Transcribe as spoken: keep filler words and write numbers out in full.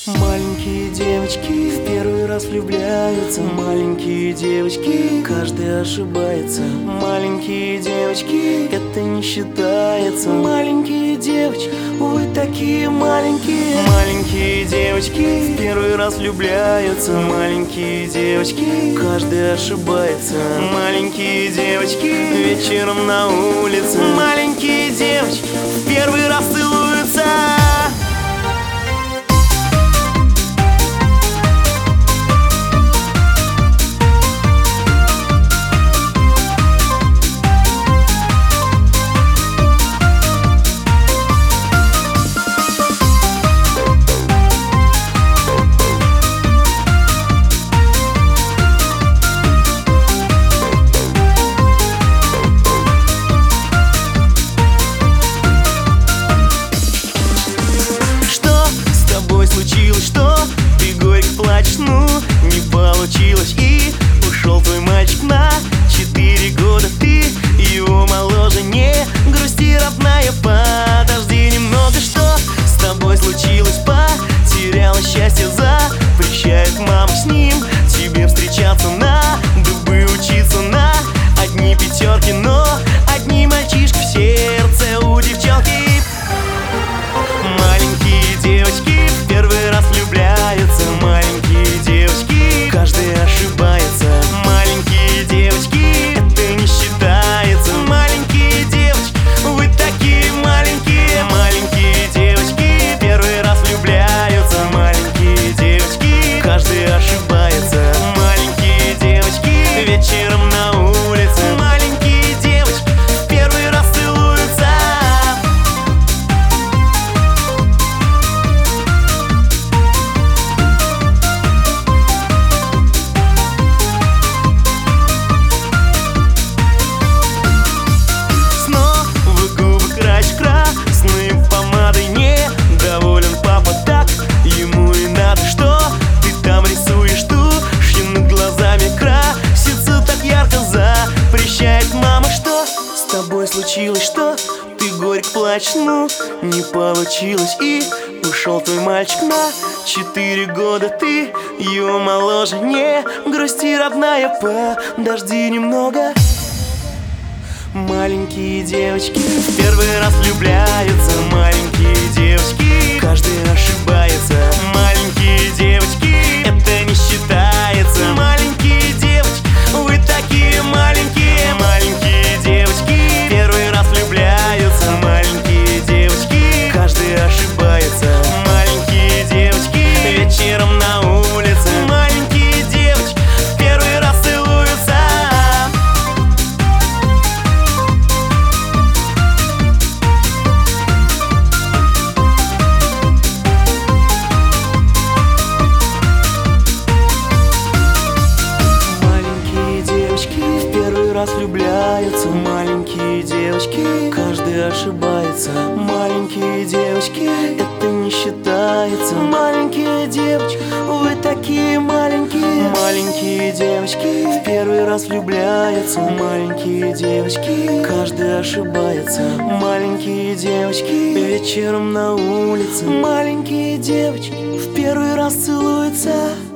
Маленькие девочки в первый раз влюбляются. Маленькие девочки, каждый ошибается. Маленькие девочки, это не считается. Маленькие девочки, вы такие маленькие. Маленькие девочки в первый раз влюбляются. Маленькие девочки, каждый ошибается. Маленькие девочки, вечером на улице. Маленькие девочки в первый раз целуются. Случилось, что ты горько плачешь, ну не получилось. И ушел твой мальчик на четыре года. Ты его моложе, не грусти, родная, подожди немного. Что с тобой случилось? Потеряла счастье, запрещает мама с ним тебе встречаться, на дубы учиться, на одни пятерки, но одни мальчишки в сердце у девчонки. Маленькие девочки в первый раз влюбляются. Маленькие девочки, каждый ошибается. Маленькие девочки, это не считается. Маленькие девочки, вы такие маленькие. Маленькие девочки в первый раз влюбляются. Маленькие девочки, каждый ошибается. Маленькие девочки, вечером на улице. Маленькие девочки в первый раз целуются. Мама, что с тобой случилось, что ты горько плачешь, ну не получилось. И ушел твой мальчик на четыре года. Ты его моложе, не грусти, родная, подожди немного. Маленькие девочки в первый раз влюбляются. Маленькие девочки, каждый ошибается. Маленькие девочки, это не считается. Маленькие девочки, вы такие маленькие. Маленькие девочки в первый раз влюбляются. Маленькие девочки, каждый ошибается. Маленькие девочки, вечером на улице. Маленькие девочки в первый раз целуются. Раз влюбляются. Маленькие девочки, каждый ошибается. Маленькие девочки, это не считается. Маленькие девочки, вы такие маленькие. Маленькие девочки в первый раз влюбляются. Маленькие девочки, каждый ошибается. Маленькие девочки, вечером на улице. Маленькие девочки в первый раз целуются.